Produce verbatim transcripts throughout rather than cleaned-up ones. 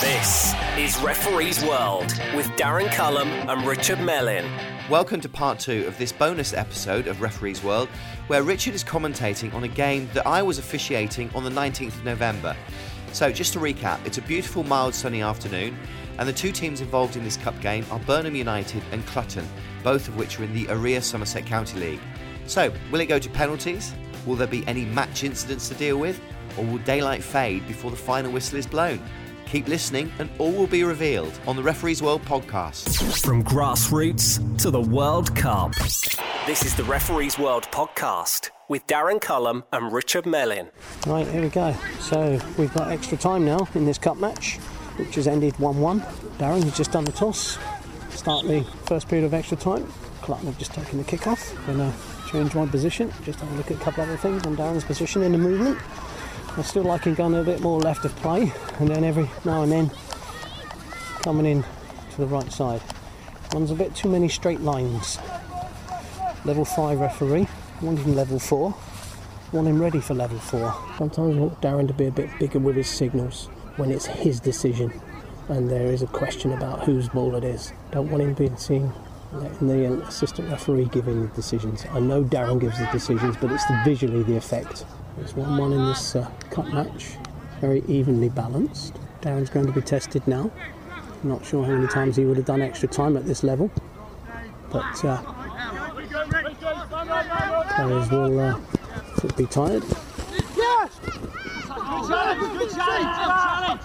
This is Referee's World with Darren Cullum and Richard Mellin. Welcome to part two of this bonus episode of Referee's World, where Richard is commentating on a game that I was officiating on the nineteenth of November. So just to recap, it's a beautiful, mild, sunny afternoon, and the two teams involved in this cup game are Burnham United and Clutton, both of which are in the Area Somerset County League. So, will it go to penalties? Will there be any match incidents to deal with? Or will daylight fade before the final whistle is blown? Keep listening and all will be revealed on the Referee's World podcast. From grassroots to the World Cup. This is the Referee's World podcast with Darren Cullum and Richard Mellin. Right, here we go. So we've got extra time now in this cup match, which has ended one one. Darren has just done the toss. Start the first period of extra time. Clutton have just taken the kick-off. I'm going to change my position. Just have a look at a couple other things on Darren's position in the movement. I still like him going a bit more left of play, and then every now and then coming in to the right side. Runs a bit too many straight lines. Level five referee, want him level four, want him ready for level four. Sometimes I want Darren to be a bit bigger with his signals when it's his decision and there is a question about whose ball it is. Don't want him being seen letting the assistant referee giving the decisions. I know Darren gives the decisions, but it's the, visually the effect. It's one one in this uh, cup match, very evenly balanced. Darren's going to be tested now. I'm not sure how many times he would have done extra time at this level, but uh, players will uh, be tired. Yes! Good challenge!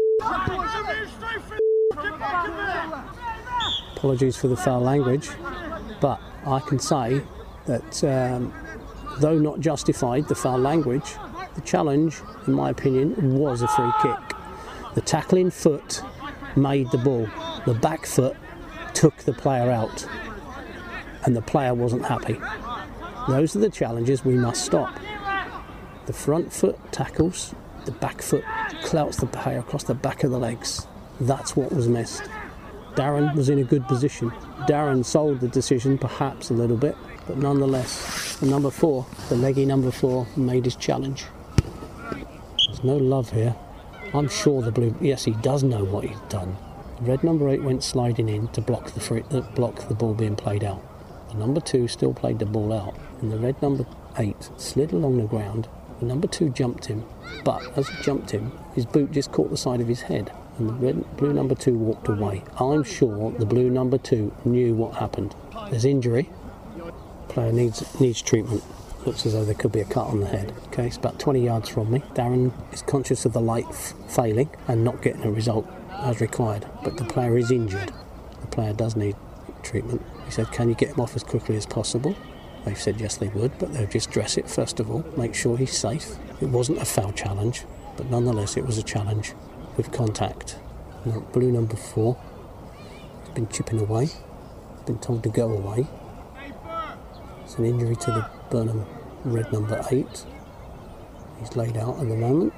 Apologies for the foul language, but I can say that um, though not justified, the foul language, the challenge, in my opinion, was a free kick. The tackling foot made the ball. The back foot took the player out, and the player wasn't happy. Those are the challenges we must stop. The front foot tackles, the back foot clouts the player across the back of the legs. That's what was missed. Darren was in a good position. Darren sold the decision perhaps a little bit, but nonetheless, the number four, the leggy number four, made his challenge. There's no love here. I'm sure the blue, yes, he does know what he's done. The red number eight went sliding in to block the free, uh, block the ball being played out. The number two still played the ball out, and the red number eight slid along the ground. The number two jumped him, but as he jumped him, his boot just caught the side of his head, and the red, blue number two walked away. I'm sure the blue number two knew what happened. There's injury. Player needs needs treatment. Looks as though there could be a cut on the head. Okay, it's about twenty yards from me. Darren is conscious of the light f- failing and not getting a result as required, but the player is injured. The player does need treatment. He said, can you get him off as quickly as possible? They've said yes they would, but they'll just dress it first of all, make sure he's safe. It wasn't a foul challenge, but nonetheless it was a challenge with contact. Now, blue number four has been chipping away, been told to go away. It's an injury to the Burnham red number eight. He's laid out at the moment.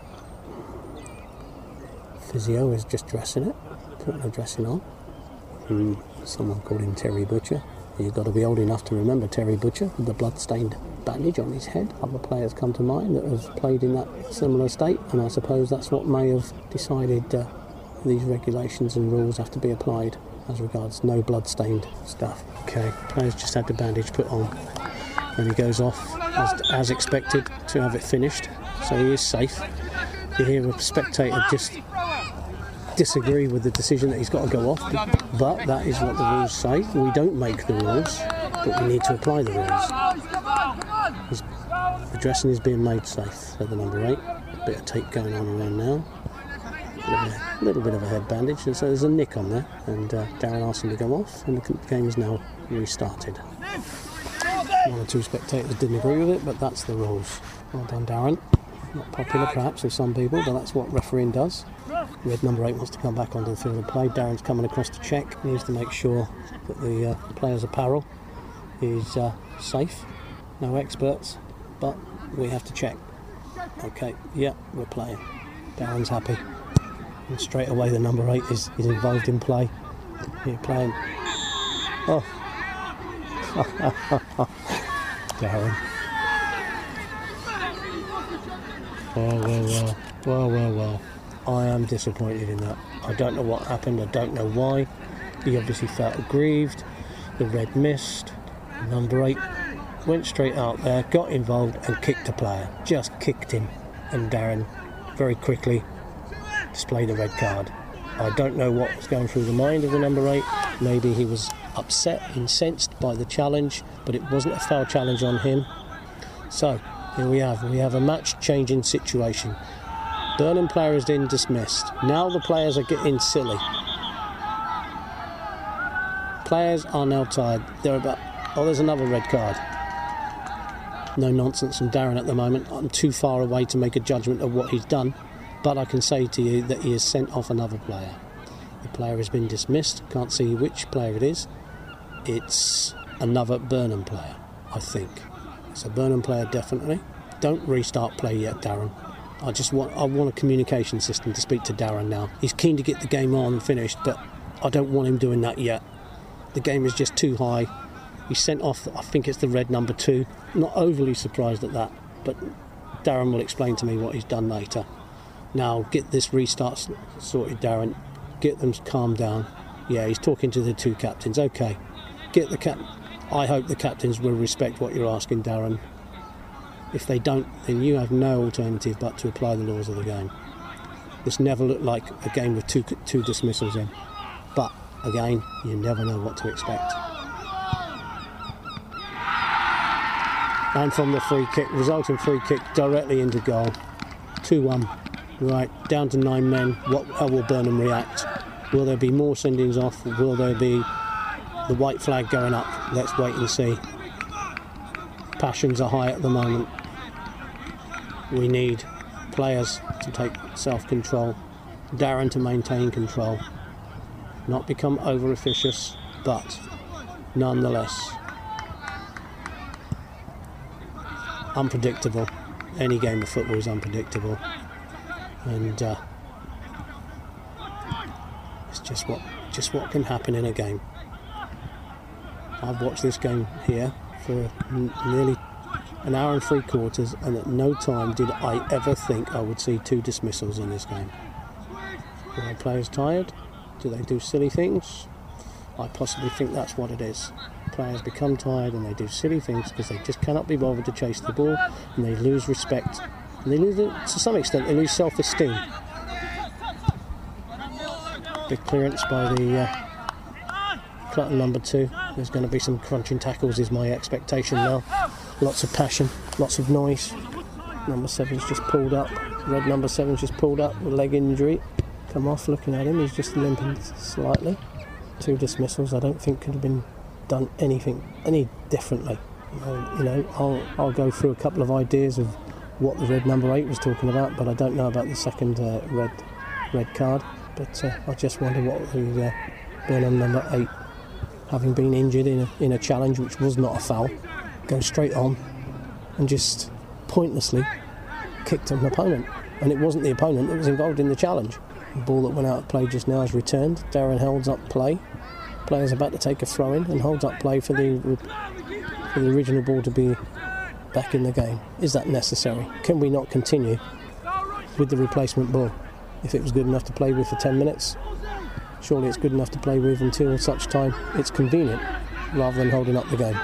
Physio is just dressing it, putting a dressing on. Mm, someone called him Terry Butcher. You've got to be old enough to remember Terry Butcher with the blood-stained bandage on his head. Other players come to mind that have played in that similar state, and I suppose that's what may have decided uh, these regulations and rules have to be applied as regards no blood-stained stuff. Okay, players just had the bandage put on, and he goes off as, as expected to have it finished, so he is safe. You hear a spectator just disagree with the decision that he's got to go off, but that is what the rules say. We don't make the rules, but we need to apply the rules. He's, the dressing is being made safe. So the number eight, a bit of tape going on around now, a little bit of a head bandage, and so there's a nick on there, and uh, Darren asked him to go off, and the game is now restarted. One or two spectators didn't agree with it, but that's the rules. Well done, Darren. Not popular perhaps with some people, but that's what refereeing does. Red number eight wants to come back onto the field of play. Darren's coming across to check. He needs to make sure that the uh, player's apparel is uh, safe. No experts, but we have to check. Okay, yeah, we're playing. Darren's happy. And straight away the number eight is, is involved in play. You're playing. Oh. Darren. Well, well, well. Well, well, well. I am disappointed in that. I don't know what happened, I don't know why. He obviously felt aggrieved. The red missed. Number eight went straight out there, got involved and kicked a player. Just kicked him. And Darren very quickly displayed a red card. I don't know what was going through the mind of the number eight. Maybe he was upset, incensed by the challenge, but it wasn't a foul challenge on him. So, here we have, we have a match-changing situation. Burnham player has been dismissed. Now the players are getting silly. Players are now tired. They're about... Oh, there's another red card. No nonsense from Darren at the moment. I'm too far away to make a judgment of what he's done, but I can say to you that he has sent off another player. The player has been dismissed. Can't see which player it is. It's another Burnham player, I think. It's a Burnham player, definitely. Don't restart play yet, Darren. I just want I want a communication system to speak to Darren now. He's keen to get the game on and finished, but I don't want him doing that yet. The game is just too high. He's sent off, I think it's the red number two. Not overly surprised at that, but Darren will explain to me what he's done later. Now, get this restart sorted, Darren. Get them calmed down. Yeah, he's talking to the two captains. Okay, get the cap. I hope the captains will respect what you're asking, Darren. If they don't, then you have no alternative but to apply the laws of the game. This never looked like a game with two two dismissals in. But, again, you never know what to expect. And from the free kick, resulting free kick directly into goal. two one. Right, down to nine men. What, how will Burnham react? Will there be more sendings off? Will there be the white flag going up? Let's wait and see. Passions are high at the moment. We need players to take self-control. Darren to maintain control. Not become over-officious, but nonetheless unpredictable. Any game of football is unpredictable. And uh, it's just what just what can happen in a game. I've watched this game here for n- nearly an hour and three quarters, and at no time did I ever think I would see two dismissals in this game. Are the players tired? Do they do silly things? I possibly think that's what it is. Players become tired and they do silly things because they just cannot be bothered to chase the ball, and they lose respect. And they lose, to some extent, they lose self-esteem. Big clearance by the uh, Clutton number two. There's going to be some crunching tackles is my expectation now. Lots of passion, lots of noise. Number seven's just pulled up. Red number seven's just pulled up with leg injury. Come off, looking at him, he's just limping slightly. Two dismissals, I don't think could have been done anything any differently. Uh, you know, I'll, I'll go through a couple of ideas of what the red number eight was talking about, but I don't know about the second uh, red red card. But uh, I just wonder what the uh, Burnham number eight, having been injured in a, in a challenge which was not a foul, goes straight on and just pointlessly kicked an opponent. And it wasn't the opponent that was involved in the challenge. The ball that went out of play just now is returned. Darren holds up play. Player's about to take a throw in and holds up play for the for the original ball to be back in the game. Is that necessary? Can we not continue with the replacement ball? If it was good enough to play with for ten minutes, surely it's good enough to play with until such time it's convenient, rather than holding up the game.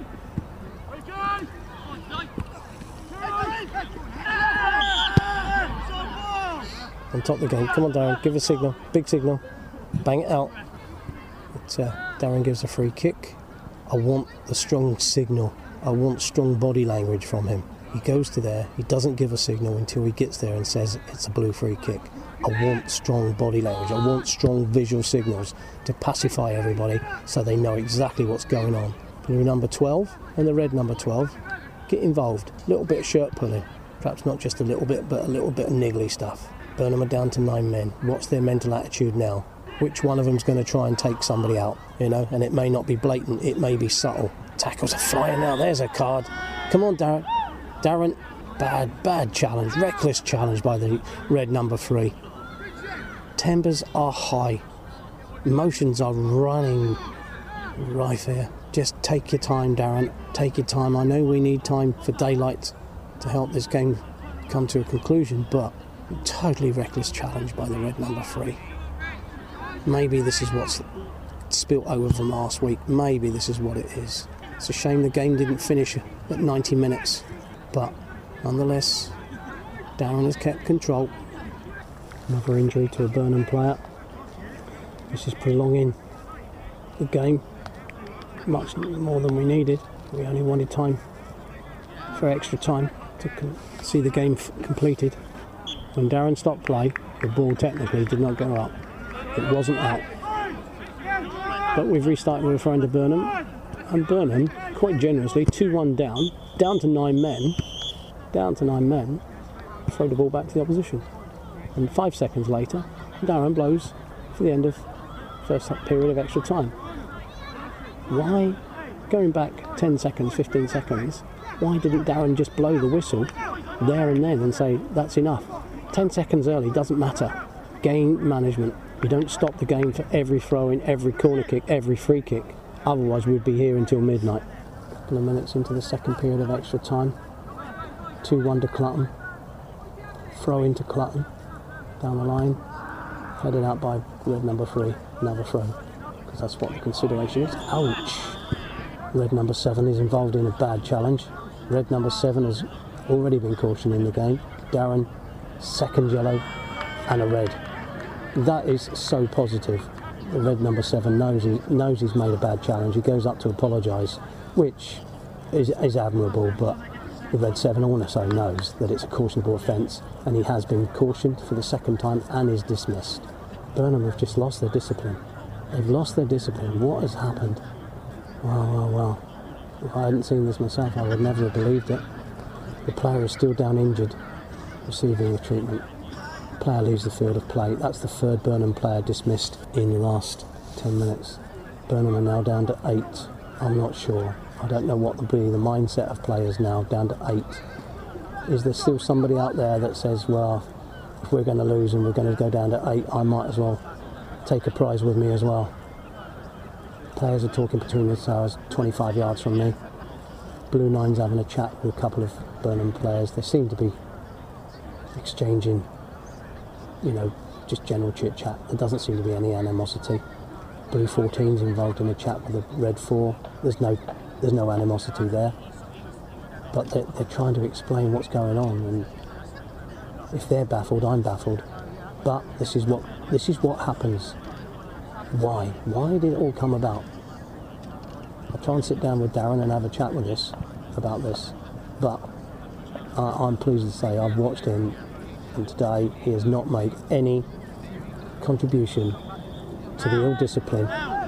On top of the game. Come on, Darren, give a signal. Big signal. Bang it out. But, uh, Darren gives a free kick. I want the strong signal. I want strong body language from him. He goes to there, he doesn't give a signal until he gets there and says it's a blue free kick. I want strong body language. I want strong visual signals to pacify everybody so they know exactly what's going on. Blue number twelve and the red number twelve get involved. A little bit of shirt pulling. Perhaps not just a little bit, but a little bit of niggly stuff. Burnham are down to nine men. What's their mental attitude now? Which one of them's going to try and take somebody out, you know? And it may not be blatant, it may be subtle. Tackles are flying out, there's a card. Come on, Darren. Darren, bad, bad challenge. Reckless challenge by the red number three. Tempers are high. Emotions are running rife here. Just take your time, Darren. Take your time. I know we need time for daylight to help this game come to a conclusion, but Totally reckless challenge by the red number three. Maybe this is what's spilt over from last week. Maybe this is what it is. It's a shame the game didn't finish at ninety minutes. But nonetheless, Darren has kept control. Another injury to a Burnham player. This is prolonging the game much more than we needed. We only wanted time for extra time to con- see the game f- completed. When Darren stopped play, the ball technically did not go up. It wasn't out. But we've restarted with a throw into Burnham, and Burnham, quite generously, two one down, down to nine men, down to nine men, throw the ball back to the opposition. And five seconds later, Darren blows for the end of first period of extra time. Why, going back ten seconds, fifteen seconds, why didn't Darren just blow the whistle there and then and say, that's enough? ten seconds early doesn't matter. Game management. You don't stop the game for every throw-in, every corner kick, every free kick. Otherwise we'd be here until midnight. A couple of minutes into the second period of extra time. two one to Clutton. Throw into Clutton. Down the line. Headed out by red number three. Another throw. Because that's what the consideration is. Ouch! Red number seven is involved in a bad challenge. Red number seven has already been cautioned in the game. Darren, second yellow and a red. That is so positive. The red number seven knows he knows he's made a bad challenge. He goes up to apologise, which is, is admirable, but the red seven also knows that it's a cautionable offence, and he has been cautioned for the second time and is dismissed. Burnham have just lost their discipline. They've lost their discipline. What has happened? Wow, wow, wow. If I hadn't seen this myself, I would never have believed it. The player is still down injured, receiving the treatment. The player leaves the field of play. That's the third Burnham player dismissed in the last ten minutes. Burnham are now down to eight. I'm not sure. I don't know what will be the mindset of players now, down to eight. Is there still somebody out there that says, well, if we're going to lose and we're going to go down to eight, I might as well take a prize with me as well? Players are talking between themselves, twenty-five yards from me. Blue Nine's having a chat with a couple of Burnham players. They seem to be exchanging, you know, just general chit-chat. There doesn't seem to be any animosity. Blue fourteen's involved in a chat with the red four. There's no, there's no animosity there. But they're, they're trying to explain what's going on, and if they're baffled, I'm baffled. But this is what this is what happens. Why? Why did it all come about? I'll try and sit down with Darren and have a chat with this about this. But uh, I'm pleased to say I've watched him, and today he has not made any contribution to the ill discipline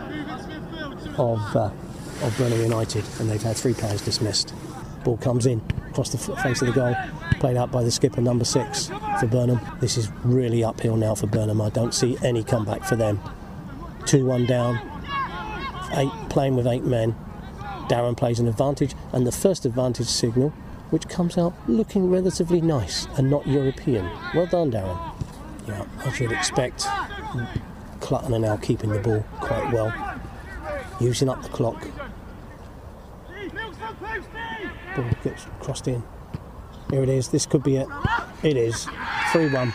of uh, of Burnham United, and they've had three players dismissed. Ball comes in across the face of the goal, played out by the skipper, number six for Burnham. This is really uphill now for Burnham. I don't see any comeback for them. two one down, eight playing with eight men. Darren plays an advantage, and the first advantage signal, which comes out looking relatively nice and not European. Well done, Darren. Yeah, I should expect Clutton are now keeping the ball quite well, using up the clock. Ball gets crossed in. Here it is. This could be it. It is. three one.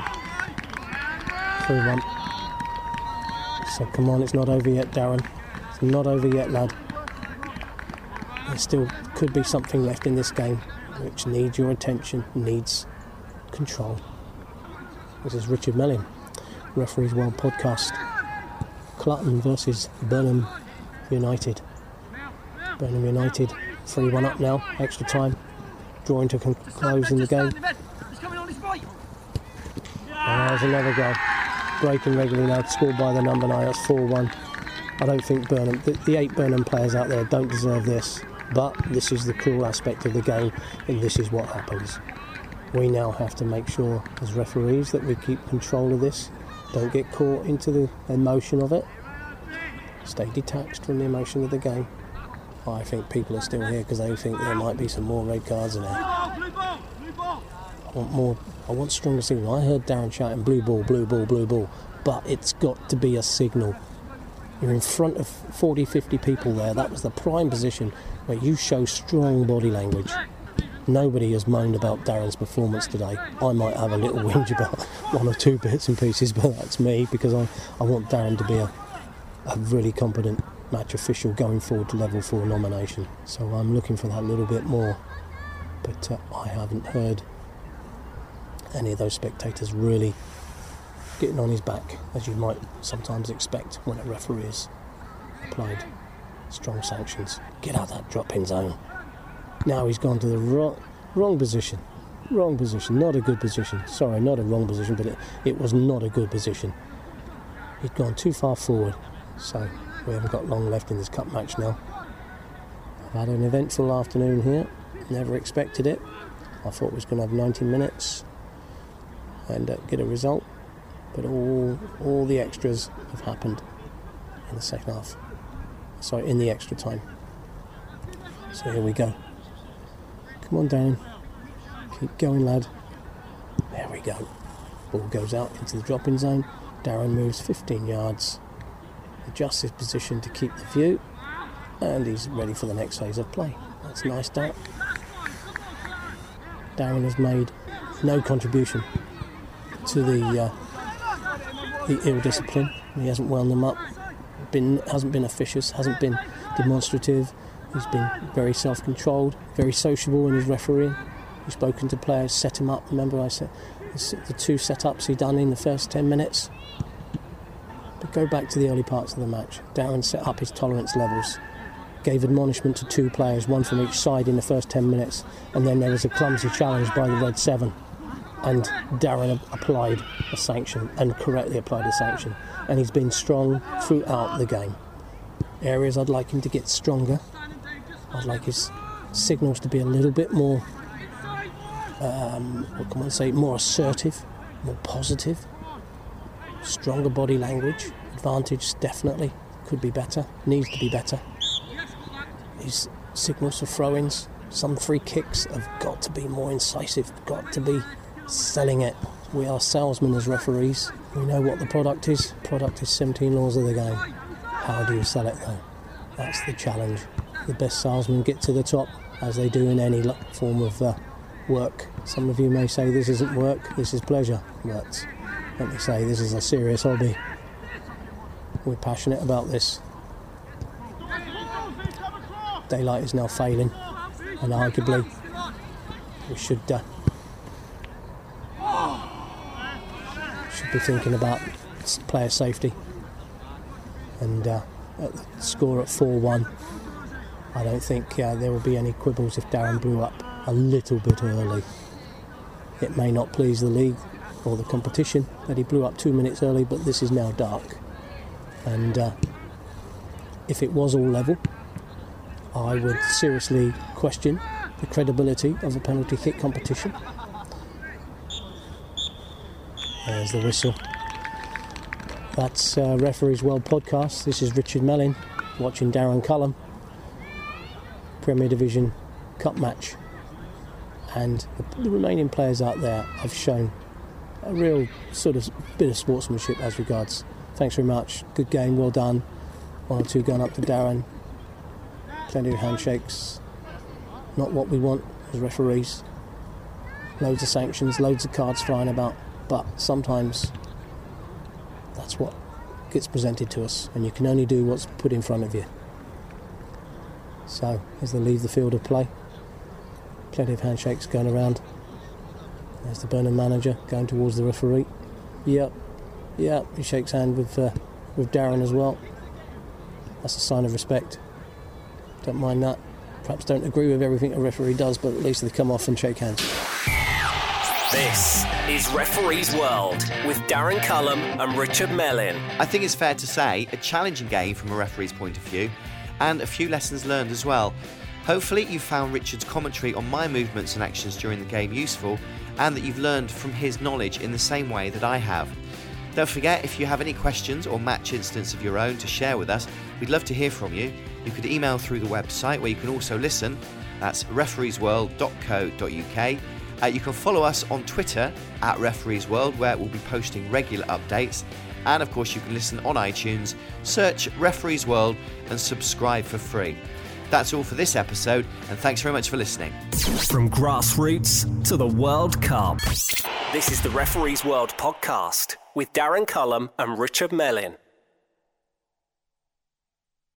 three one. So come on, it's not over yet, Darren. It's not over yet, lad. There still could be something left in this game which needs your attention, needs control. This is Richard Melling, Referees World Podcast. Clutton versus Burnham United. Burnham United, three one up now, extra time, drawing to con- close in the game. And there's another goal. Breaking regularly now, scored by the number nine, that's four one. I don't think Burnham, the, the eight Burnham players out there don't deserve this, but this is the cruel aspect of the game, and this is what happens. We now have to make sure, as referees, that we keep control of this, don't get caught into the emotion of it, stay detached from the emotion of the game. I think people are still here because they think there might be some more red cards in there. I want more, I want stronger signal. I heard Darren shouting blue ball, blue ball, blue ball, but it's got to be a signal. You're in front of forty, fifty people there. That was the prime position where you show strong body language. Nobody has moaned about Darren's performance today. I might have a little whinge about one or two bits and pieces, but that's me, because I, I want Darren to be a, a really competent match official going forward to level four nomination. So I'm looking for that little bit more. But uh, I haven't heard any of those spectators really getting on his back, as you might sometimes expect when a referee has applied strong sanctions. Get out of that drop-in zone. Now he's gone to the wrong, wrong position. Wrong position, not a good position. Sorry, not a wrong position, but it, it was not a good position. He'd gone too far forward, so we haven't got long left in this cup match now. I've had an eventful afternoon here, never expected it. I thought it was going to have ninety minutes and uh, get a result, but all all the extras have happened in the second half. Sorry, in the extra time. So here we go. Come on, Darren. Keep going, lad. There we go. Ball goes out into the drop-in zone. Darren moves fifteen yards. Adjusts his position to keep the view. And he's ready for the next phase of play. That's nice, Darren. Darren has made no contribution to the uh, the ill discipline. He hasn't wound them up. Been hasn't been officious. Hasn't been demonstrative. He's been very self-controlled, very sociable in his refereeing. He's spoken to players, set him up. Remember I said the two set-ups he done in the first ten minutes? But go back to the early parts of the match. Darren set up his tolerance levels, gave admonishment to two players, one from each side in the first ten minutes, and then there was a clumsy challenge by the Red Seven. And Darren applied a sanction, and correctly applied a sanction. And he's been strong throughout the game. Areas I'd like him to get stronger. I'd like his signals to be a little bit more, um, what can one say, more assertive, more positive, stronger body language. Advantage definitely could be better, needs to be better. His signals for throw-ins, some free kicks have got to be more incisive, got to be selling it. We are salesmen as referees. We know what the product is. Product is seventeen laws of the game. How do you sell it though? That's the challenge. The best salesmen get to the top, as they do in any form of uh, work. Some of you may say this isn't work, this is pleasure. But let me say, this is a serious hobby. We're passionate about this. Daylight is now failing, and arguably we should uh, should be thinking about player safety. And uh, at the score at four one, I don't think uh, there will be any quibbles if Darren blew up a little bit early. It may not please the league or the competition that he blew up two minutes early, but this is now dark. And uh, if it was all level, I would seriously question the credibility of a penalty kick competition. There's the whistle. That's uh, Referees World Podcast. This is Richard Mellin watching Darren Cullum. Premier Division Cup match, and the, the remaining players out there have shown a real sort of bit of sportsmanship as regards. Thanks very much, good game, well done. One or two going up to Darren, plenty of handshakes. Not what we want as referees. Loads of sanctions, loads of cards flying about, but sometimes that's what gets presented to us, and you can only do what's put in front of you. So, as they leave the field of play, plenty of handshakes going around. There's the Burnham manager going towards the referee. Yep, yep, he shakes hand with uh, with Darren as well. That's a sign of respect. Don't mind that. Perhaps don't agree with everything a referee does, but at least they come off and shake hands. This is Referees World with Darren Cullum and Richard Mellin. I think it's fair to say a challenging game from a referee's point of view, and a few lessons learned as well. Hopefully you found Richard's commentary on my movements and actions during the game useful, and that you've learned from his knowledge in the same way that I have. Don't forget, if you have any questions or match incidents of your own to share with us, we'd love to hear from you. You could email through the website, where you can also listen. That's referees world dot co dot uk. Uh, you can follow us on Twitter at RefereesWorld, where we'll be posting regular updates. And of course you can listen on iTunes, search Referees World and subscribe for free. That's all for this episode, and thanks very much for listening. From grassroots to the World Cup. This is the Referees World podcast with Darren Cullum and Richard Mellin.